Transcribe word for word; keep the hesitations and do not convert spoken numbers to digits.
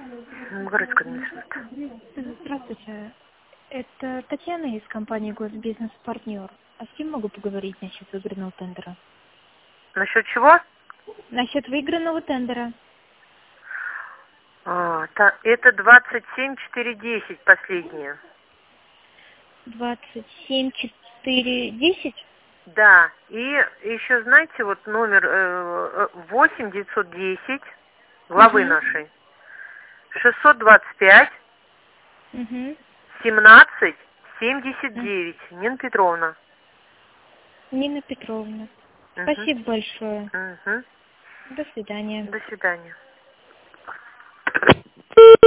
Городской администрация. Здравствуйте. Это Татьяна из компании Госбизнес Партнер. А с кем могу поговорить насчет выигранного тендера? Насчет чего? Насчет выигранного тендера. А, та- это двадцать семь четыре десять последнее. двадцать семь четыре десять? Да, и еще знаете, вот номер э, восемь девятьсот десять главы Угу. нашей. шестьсот двадцать пять Угу. семнадцать семьдесят девять. Нина Петровна. Нина Петровна. Угу. Спасибо большое. Угу. До свидания. До свидания.